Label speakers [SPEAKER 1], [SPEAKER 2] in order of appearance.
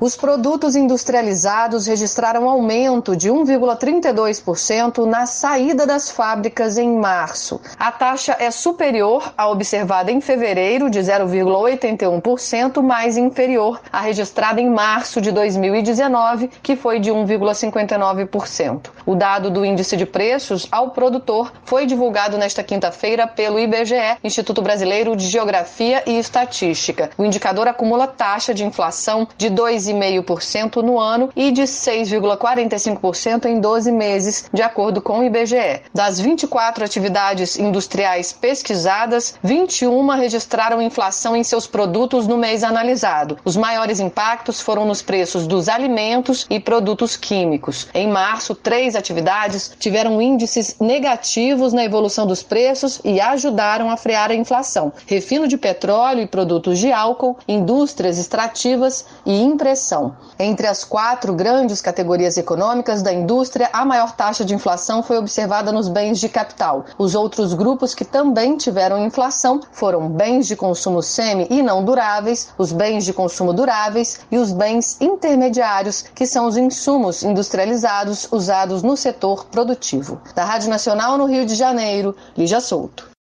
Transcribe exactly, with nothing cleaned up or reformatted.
[SPEAKER 1] Os produtos industrializados registraram aumento de um vírgula trinta e dois por cento na saída das fábricas em março. A taxa é superior à observada em fevereiro, de zero vírgula oitenta e um por cento, mas inferior à registrada em março de dois mil e dezenove, que foi de um vírgula cinquenta e nove por cento. O dado do índice de preços ao produtor foi divulgado nesta quinta-feira pelo I B G E, Instituto Brasileiro de Geografia e Estatística. O indicador acumula taxa de inflação de dois vírgula cinco por cento no ano e de seis vírgula quarenta e cinco por cento em doze meses, de acordo com o I B G E. Das vinte e quatro atividades industriais pesquisadas, vinte e uma registraram inflação em seus produtos no mês analisado. Os maiores impactos foram nos preços dos alimentos e produtos químicos. Em março, três atividades tiveram índices negativos na evolução dos preços e ajudaram a frear a inflação: refino de petróleo e produtos de álcool, indústrias extrativas e impressão. Entre as quatro grandes categorias econômicas da indústria, a maior taxa de inflação foi observada nos bens de capital. Os outros grupos que também tiveram inflação foram bens de consumo semi e não duráveis, os bens de consumo duráveis e os bens intermediários, que são os insumos industrializados usados no setor produtivo. Da Rádio Nacional no Rio de Janeiro, Lígia Souto.